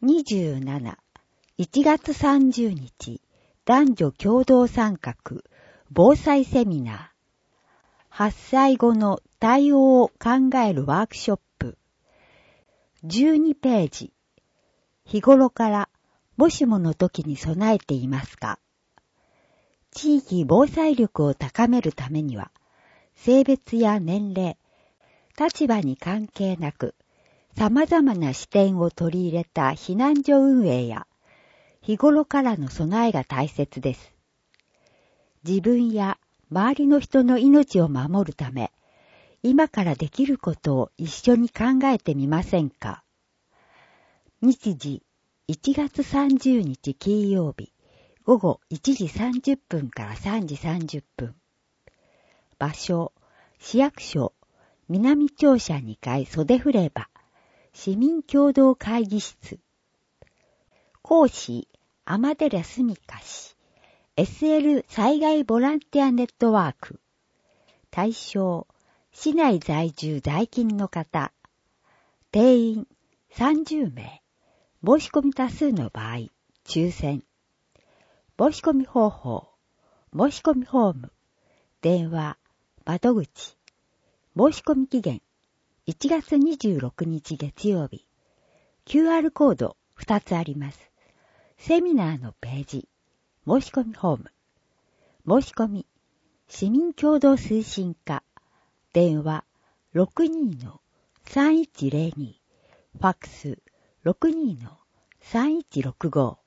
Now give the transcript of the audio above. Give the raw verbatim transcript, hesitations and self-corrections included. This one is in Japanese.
にじゅうなな、いちがつさんじゅうにち、男女共同参画、防災セミナー。発災後の対応を考えるワークショップ。じゅうにページ。日頃からもしもの時に備えていますか？地域防災力を高めるためには、性別や年齢、立場に関係なく、様々な視点を取り入れた避難所運営や、日頃からの備えが大切です。自分や周りの人の命を守るため、今からできることを一緒に考えてみませんか？日時、いちがつさんじゅうにち金曜日、午後いちじさんじゅっぷんからさんじさんじゅっぷん。場所、市役所、南庁舎にかい袖フレバ、市民共同会議室。講師、天寺澄香氏。エスエル 災害ボランティアネットワーク。対象、市内在住在勤の方。定員さんじゅうめい。申し込み多数の場合、抽選。申し込み方法。申し込みフォーム。電話、窓口。申し込み期限。いちがつにじゅうろくにち月曜日。キューアール コードふたつあります。セミナーのページ。申し込みフォーム。申し込み。市民共同推進課。電話 ろくにーのさんいちゼロに。ファックス ろくにーのさんいちろくご。